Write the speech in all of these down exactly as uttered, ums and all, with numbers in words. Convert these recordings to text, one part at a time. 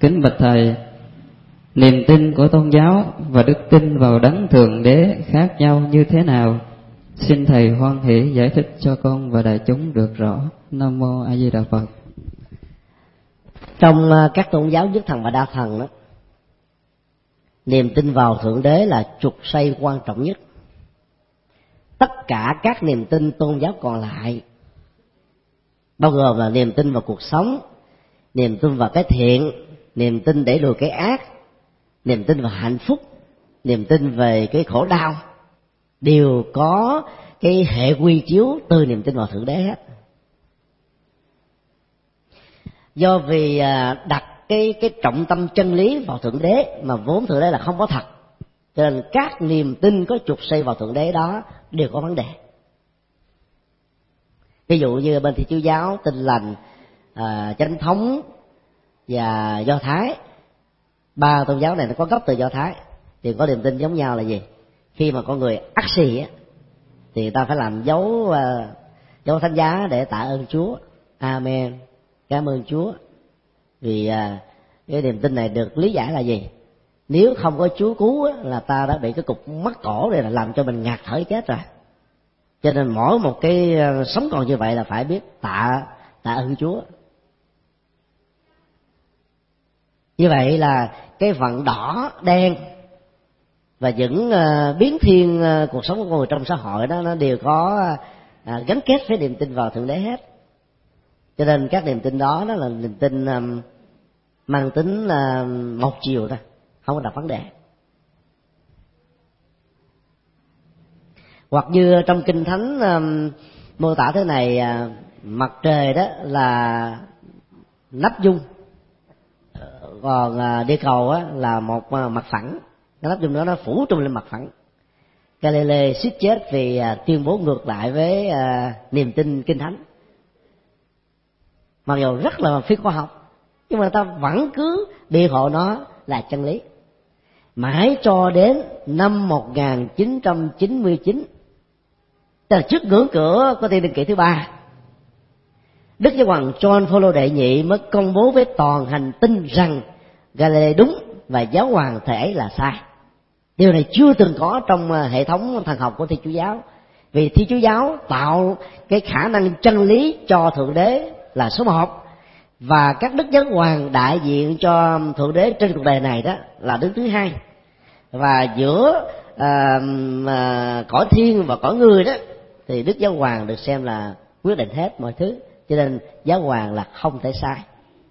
Kính bạch thầy, niềm tin của tôn giáo và đức tin vào đấng thượng đế khác nhau như thế nào? Xin thầy hoan hỷ giải thích cho con và đại chúng được rõ. Nam mô A Di Đà Phật. Trong các tôn giáo nhất thần và đa thần đó, niềm tin vào thượng đế là trục xây quan trọng nhất. Tất cả các niềm tin tôn giáo còn lại, bao gồm là niềm tin vào cuộc sống, niềm tin vào cái thiện, niềm tin để lùi cái ác, niềm tin vào hạnh phúc, niềm tin về cái khổ đau, đều có cái hệ quy chiếu từ niềm tin vào thượng đế hết. Do vì đặt cái cái trọng tâm chân lý vào thượng đế mà vốn thượng đế là không có thật, cho nên các niềm tin có trục xây vào thượng đế đó đều có vấn đề. Ví dụ như bên Thiên Chúa giáo, Tin lành, à, Chánh thống và Do Thái, ba tôn giáo này nó có gốc từ Do Thái, thì có niềm tin giống nhau là gì? Khi mà con người ắt xì á, thì ta phải làm dấu uh, dấu thánh giá để tạ ơn Chúa. Amen, cảm ơn Chúa. Vì uh, cái niềm tin này được lý giải là gì? Nếu không có Chúa cứu á, là ta đã bị cái cục mắc cổ này là làm cho mình ngạt thở chết rồi. Cho nên mỗi một cái uh, sống còn như vậy là phải biết tạ tạ ơn Chúa. Như vậy là cái vận đỏ đen và những uh, biến thiên uh, cuộc sống của con người trong xã hội đó, nó đều có uh, gắn kết với niềm tin vào thượng đế hết. Cho nên các niềm tin đó đó là niềm tin um, mang tính uh, một chiều thôi, không có đặt vấn đề. Hoặc như trong Kinh Thánh um, mô tả thế này, uh, mặt trời đó là nắp dung, còn uh, địa cầu á, là một uh, mặt phẳng. Cái nắp dung đó nó phủ trùm lên mặt phẳng. Galilei suýt chết vì uh, tuyên bố ngược lại với uh, niềm tin Kinh Thánh, mặc dù rất là phi khoa học, nhưng mà ta vẫn cứ biện hộ nó là chân lý. Mãi cho đến năm một nghìn chín trăm chín mươi chín, tức là trước ngưỡng cửa của Thiên Niên kỷ thứ ba, Đức Giáo hoàng John Paul đệ nhị mới công bố với toàn hành tinh rằng Galilei đúng và Giáo hoàng thời ấy là sai. Điều này chưa từng có trong hệ thống thần học của Thiên Chúa giáo, vì Thiên Chúa giáo tạo cái khả năng chân lý cho thượng đế là số một, và các đức giáo hoàng đại diện cho thượng đế trên cuộc đời này đó là đứng thứ hai. Và giữa à, à, cõi thiên và cõi người đó thì đức giáo hoàng được xem là quyết định hết mọi thứ, cho nên giáo hoàng là không thể sai.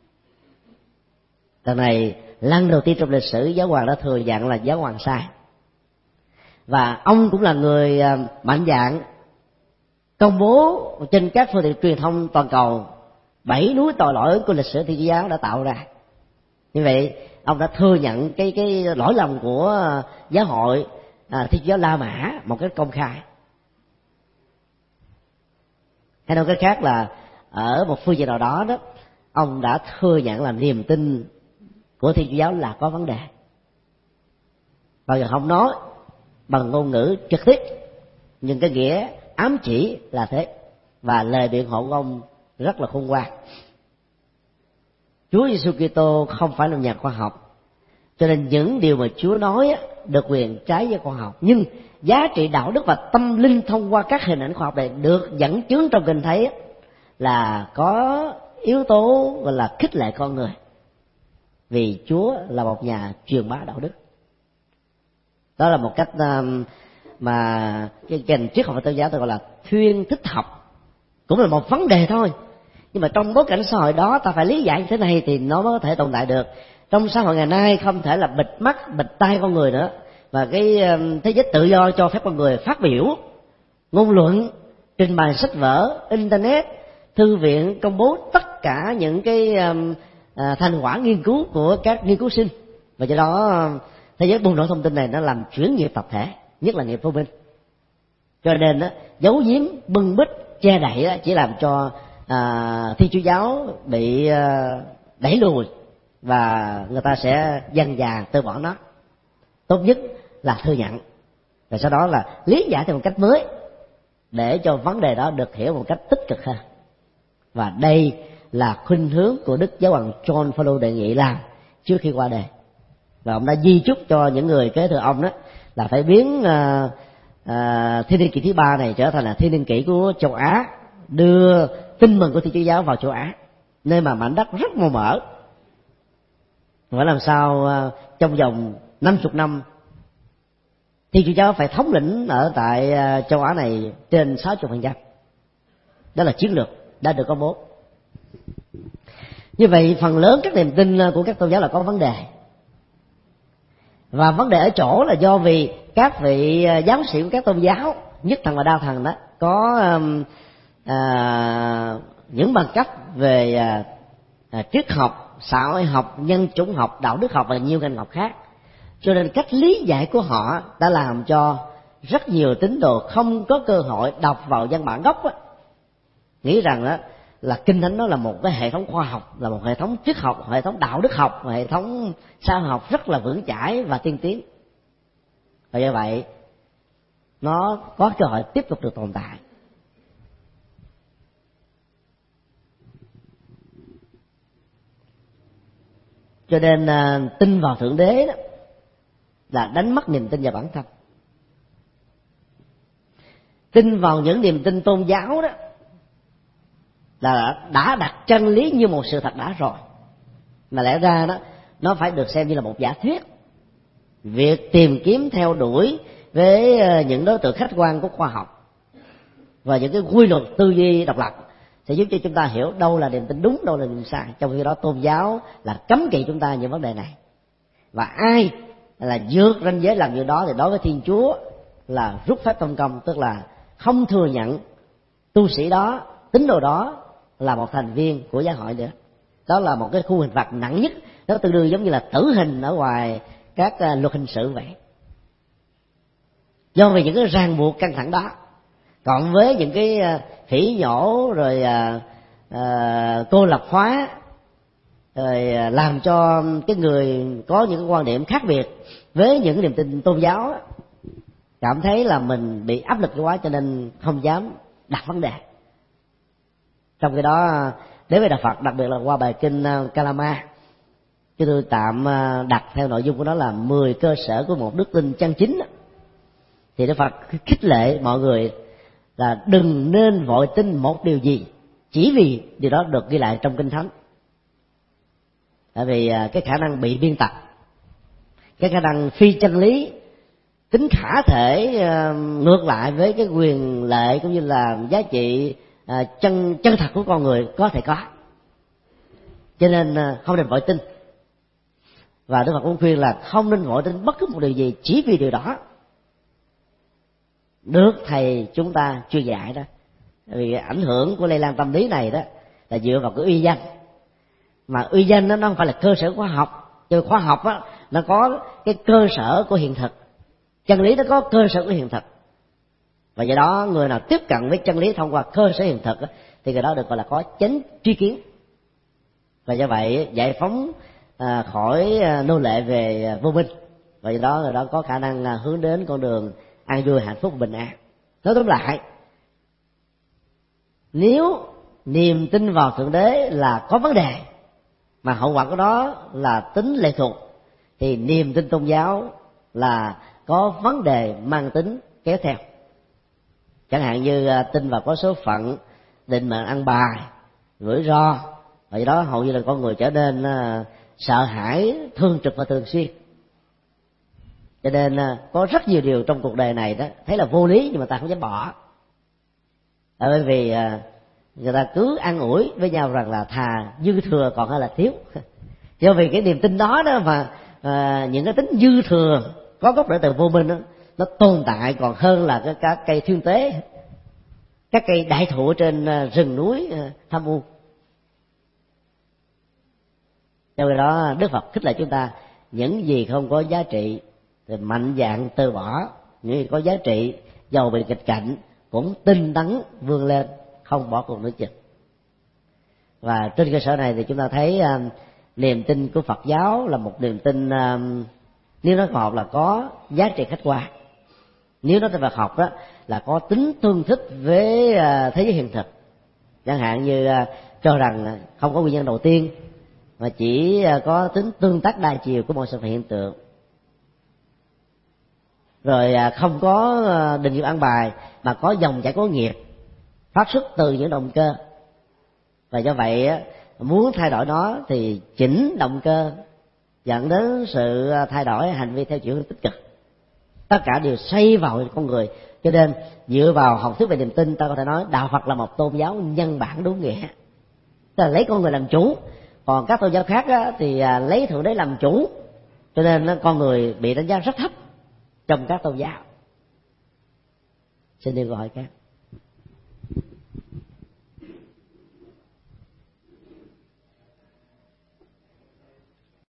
Lần này lần đầu tiên trong lịch sử giáo hoàng đã thừa nhận là giáo hoàng sai, và ông cũng là người mạnh dạn công bố trên các phương tiện truyền thông toàn cầu bảy núi tội lỗi của lịch sử Thiên Chúa giáo đã tạo ra. Như vậy ông đã thừa nhận cái cái lỗi lầm của giáo hội à, Thiên Chúa giáo La Mã một cách công khai. Hay nói cách khác là ở một phương diện nào đó đó, ông đã thừa nhận là niềm tin của Thiên Chúa giáo là có vấn đề, bao giờ không nói bằng ngôn ngữ trực tiếp, nhưng cái nghĩa ám chỉ là thế, và lời biện hộ của ông rất là khôn ngoan. Chúa Giêsu Kitô không phải là nhà khoa học, cho nên những điều mà Chúa nói được quyền trái với khoa học, nhưng giá trị đạo đức và tâm linh thông qua các hình ảnh khoa học này được dẫn chứng trong Kinh thấy là có yếu tố gọi là khích lệ con người, vì Chúa là một nhà truyền bá đạo đức. Đó là một cách mà cái ngành triết học và tôn giáo tôi gọi là thuyên thích học, cũng là một vấn đề thôi, nhưng mà trong bối cảnh xã hội đó ta phải lý giải như thế này thì nó mới có thể tồn tại được. Trong xã hội ngày nay không thể là bịt mắt bịt tai con người nữa, và cái thế giới tự do cho phép con người phát biểu, ngôn luận, trình bày sách vở, internet, thư viện công bố tất cả những cái à, thành quả nghiên cứu của các nghiên cứu sinh, và do đó thế giới bùng nổ thông tin này nó làm chuyển nghiệp tập thể, nhất là nghiệp vô minh. Cho nên đó, giấu giếm, bưng bít, che đậy đó, chỉ làm cho à, Thiên Chúa giáo bị à, đẩy lùi, và người ta sẽ dần dà từ bỏ nó. Tốt nhất là thừa nhận, và sau đó là lý giải theo một cách mới để cho vấn đề đó được hiểu một cách tích cực hơn. Và đây là khuynh hướng của Đức Giáo hoàng John Paul đệ nhị làm trước khi qua đời. Và ông đã di chúc cho những người kế thừa ông đó là phải biến uh, uh, thiên niên kỷ thứ ba này trở thành là thiên niên kỷ của châu Á, đưa tin mừng của Thiên Chúa giáo vào châu Á, nơi mà mảnh đất rất màu mỡ. Phải làm sao uh, trong vòng năm mươi năm Thiên Chúa giáo phải thống lĩnh ở tại uh, châu Á này trên sáu mươi phần trăm. Đó là chiến lược đã được công bố. Như vậy phần lớn các niềm tin của các tôn giáo là có vấn đề. Và vấn đề ở chỗ là do vì các vị giáo sĩ của các tôn giáo, nhất thần và đa thần đó, có à, những bằng cấp về à, à, triết học, xã hội học, nhân chủng học, đạo đức học và nhiều ngành học khác. Cho nên cách lý giải của họ đã làm cho rất nhiều tín đồ không có cơ hội đọc vào văn bản gốc á, nghĩ rằng đó là kinh thánh nó là một cái hệ thống khoa học, là một hệ thống triết học, hệ thống đạo đức học, hệ thống xã hội học rất là vững chãi và tiên tiến. Và do vậy nó có cơ hội tiếp tục được tồn tại. Cho nên uh, tin vào Thượng Đế đó là đánh mất niềm tin vào bản thân. Tin vào những niềm tin tôn giáo đó là đã đặt chân lý như một sự thật đã rồi, mà lẽ ra đó nó phải được xem như là một giả thuyết. Việc tìm kiếm theo đuổi với những đối tượng khách quan của khoa học và những cái quy luật tư duy độc lập sẽ giúp cho chúng ta hiểu đâu là niềm tin đúng, đâu là niềm sai. Trong khi đó tôn giáo là cấm kỵ chúng ta những vấn đề này, và ai là vượt ranh giới làm như đó thì đối với Thiên Chúa là rút phép công công, tức là không thừa nhận tu sĩ đó, tín đồ đó là một thành viên của giáo hội nữa. Đó là một cái khu hình phạt nặng nhất, nó tương đương giống như là tử hình ở ngoài các luật hình sự vậy. Do vì những cái ràng buộc căng thẳng đó, cộng với những cái phỉ nhổ rồi à, à, cô lập hóa, rồi làm cho cái người có những cái quan điểm khác biệt với những cái niềm tin tôn giáo cảm thấy là mình bị áp lực quá, cho nên không dám đặt vấn đề. Trong khi đó đến với đạo Phật, đặc biệt là qua bài kinh Kalama, chứ tôi tạm đặt theo nội dung của nó là mười cơ sở của một đức tin chân chính, thì Đức Phật khích lệ mọi người là đừng nên vội tin một điều gì chỉ vì điều đó được ghi lại trong kinh thánh. Tại vì cái khả năng bị biên tập, cái khả năng phi chân lý, tính khả thể ngược lại với cái quyền lệ cũng như là giá trị chân chân thật của con người có thể có, cho nên không nên vội tin. Và Đức Phật cũng khuyên là không nên vội tin bất cứ một điều gì chỉ vì điều đó được thầy chúng ta chưa dạy đó. Vì ảnh hưởng của lây lan tâm lý này đó là dựa vào cái uy danh, mà uy danh nó không phải là cơ sở khoa học. Chứ khoa học á, nó có cái cơ sở của hiện thực, chân lý nó có cơ sở của hiện thực, và do đó người nào tiếp cận với chân lý thông qua cơ sở hiện thực á, thì người đó được gọi là có chánh tri kiến. Và do vậy giải phóng à, khỏi à, nô lệ về vô minh, và do đó người đó có khả năng à, hướng đến con đường an vui, hạnh phúc, bình an. Nói tóm lại, nếu niềm tin vào Thượng Đế là có vấn đề mà hậu quả của đó là tính lệ thuộc, thì niềm tin tôn giáo là có vấn đề mang tính kéo theo. Chẳng hạn như tin vào có số phận, định mệnh ăn bài, rủi ro, và do đó hầu như là con người trở nên sợ hãi, thương trực và thường xuyên. Cho nên có rất nhiều điều trong cuộc đời này đó thấy là vô lý nhưng mà ta không dám bỏ, bởi vì người ta cứ an ủi với nhau rằng là thà dư thừa còn hơn là thiếu. Do vì cái niềm tin đó đó mà à, những cái tính dư thừa có gốc rễ từ vô minh đó, nó tồn tại còn hơn là cái các cây thiên tế, các cây đại thụ trên rừng núi Tham U. Cho nên đó Đức Phật khích lệ chúng ta, những gì không có giá trị thì mạnh dạn từ bỏ, những gì có giá trị dầu bị nghịch cảnh cũng tinh tấn vươn lên, không bỏ cuộc nửa chừng. Và trên cơ sở này thì chúng ta thấy uh, niềm tin của Phật giáo là một niềm tin uh, nếu nó khoa học là có giá trị khách quan, nếu nó về Phật học đó là có tính tương thích với uh, thế giới hiện thực. Chẳng hạn như uh, cho rằng không có nguyên nhân đầu tiên, mà chỉ có tính tương tác đa chiều của mọi sự hiện tượng, rồi không có định nghiệp ăn bài mà có dòng chảy của nghiệp phát xuất từ những động cơ. Và do vậy muốn thay đổi nó thì chỉnh động cơ dẫn đến sự thay đổi hành vi theo chiều hướng tích cực. Tất cả đều xoay vào con người. Cho nên dựa vào học thuyết về niềm tin, ta có thể nói đạo Phật là một tôn giáo nhân bản đúng nghĩa, tức là lấy con người làm chủ. Còn các tôn giáo khác á, thì lấy thượng đế làm chủ, cho nên con người bị đánh giá rất thấp trong các tôn giáo. Xin đi câu hỏi khác.